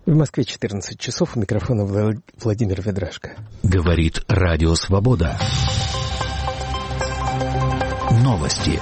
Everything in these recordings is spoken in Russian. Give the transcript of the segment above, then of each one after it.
В Москве 14 часов, у микрофона Владимир Ведрашко. Говорит Радио Свобода. Новости.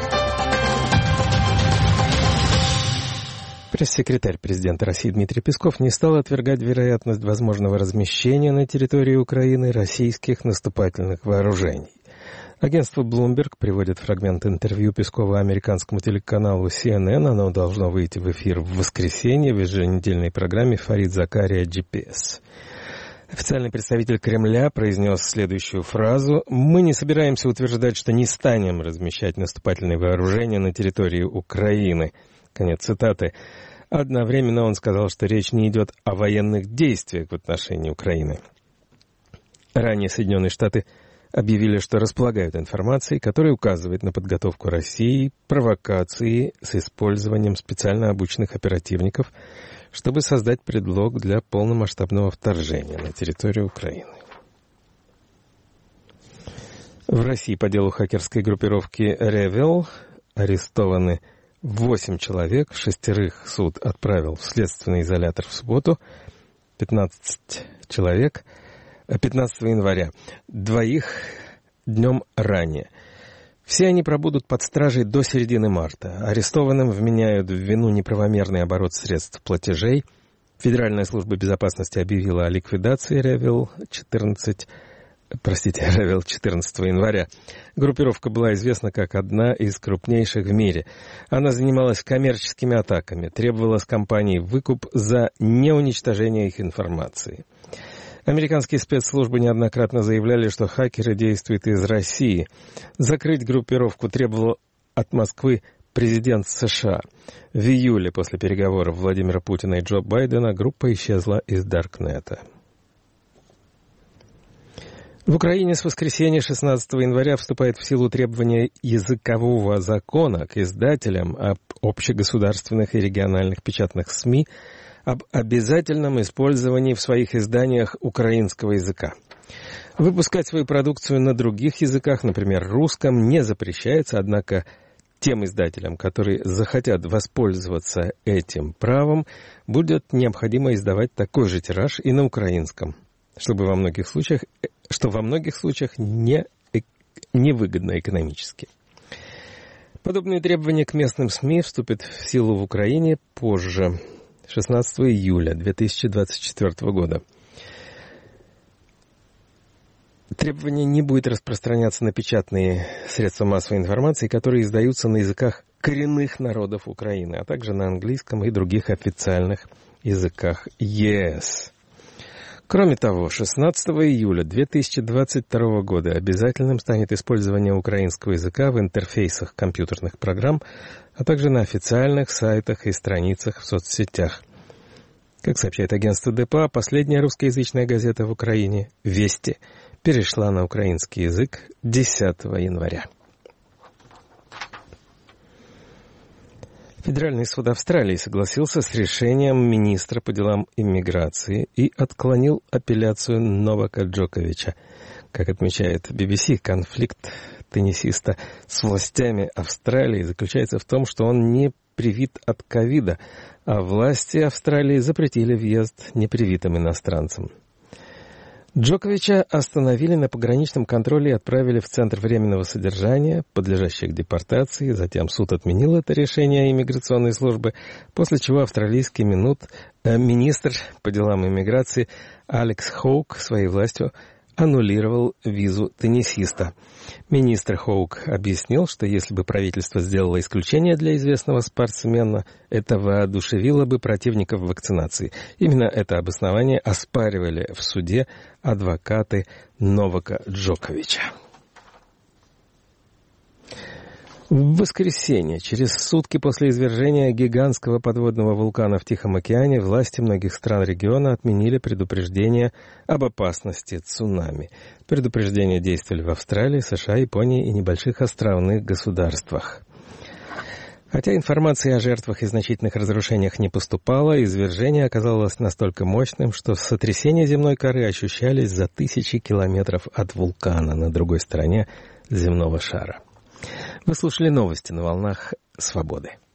Пресс-секретарь президента России Дмитрий Песков не стал отвергать вероятность возможного размещения на территории Украины российских наступательных вооружений. Агентство Bloomberg приводит фрагмент интервью Пескова американскому телеканалу CNN. Оно должно выйти в эфир в воскресенье в еженедельной программе «Фарид Закария GPS». Официальный представитель Кремля произнес следующую фразу: «Мы не собираемся утверждать, что не станем размещать наступательные вооружения на территории Украины». Конец цитаты. Одновременно он сказал, что речь не идет о военных действиях в отношении Украины. Ранее Соединенные Штаты объявили, что располагают информацией, которая указывает на подготовку России провокации с использованием специально обученных оперативников, чтобы создать предлог для полномасштабного вторжения на территорию Украины. В России по делу хакерской группировки «Ревел» арестованы 8 человек, 6 суд отправил в следственный изолятор в субботу, 15 человек 15 января, 2 днем ранее. Все они пробудут под стражей до середины марта. Арестованным вменяют в вину неправомерный оборот средств платежей. Федеральная служба безопасности объявила о ликвидации Ревел 14 января. Группировка была известна как одна из крупнейших в мире. Она занималась коммерческими атаками, требовала с компаний выкуп за неуничтожение их информации. Американские спецслужбы неоднократно заявляли, что хакеры действуют из России. Закрыть группировку требовал от Москвы президент США. В июле после переговоров Владимира Путина и Джо Байдена группа исчезла из Даркнета. В Украине с воскресенья 16 января вступает в силу требование языкового закона к издателям об общегосударственных и региональных печатных СМИ об обязательном использовании в своих изданиях украинского языка. Выпускать свою продукцию на других языках, например, русском, не запрещается, однако тем издателям, которые захотят воспользоваться этим правом, будет необходимо издавать такой же тираж и на украинском, что во многих случаях невыгодно экономически. Подобные требования к местным СМИ вступят в силу в Украине позже, 16 июля 2024 года. Требование не будет распространяться на печатные средства массовой информации, которые издаются на языках коренных народов Украины, а также на английском и других официальных языках ЕС. Кроме того, 16 июля 2022 года обязательным станет использование украинского языка в интерфейсах компьютерных программ, а также на официальных сайтах и страницах в соцсетях. Как сообщает агентство ДПА, последняя русскоязычная газета в Украине «Вести» перешла на украинский язык 10 января. Федеральный суд Австралии согласился с решением министра по делам иммиграции и отклонил апелляцию Новака Джоковича. Как отмечает BBC, конфликт теннисиста с властями Австралии заключается в том, что он не привит от ковида, а власти Австралии запретили въезд непривитым иностранцам. Джоковича остановили на пограничном контроле и отправили в Центр временного содержания, подлежащий к депортации. Затем суд отменил это решение иммиграционной службы, после чего австралийский министр по делам иммиграции Алекс Хоук своей властью аннулировал визу теннисиста. Министр Хоук объяснил, что если бы правительство сделало исключение для известного спортсмена, это воодушевило бы противников вакцинации. Именно это обоснование оспаривали в суде адвокаты Новака Джоковича. В воскресенье, через сутки после извержения гигантского подводного вулкана в Тихом океане, власти многих стран региона отменили предупреждение об опасности цунами. Предупреждения действовали в Австралии, США, Японии и небольших островных государствах. Хотя информации о жертвах и значительных разрушениях не поступало, извержение оказалось настолько мощным, что сотрясения земной коры ощущались за тысячи километров от вулкана на другой стороне земного шара. Вы слушали новости на волнах «Свободы».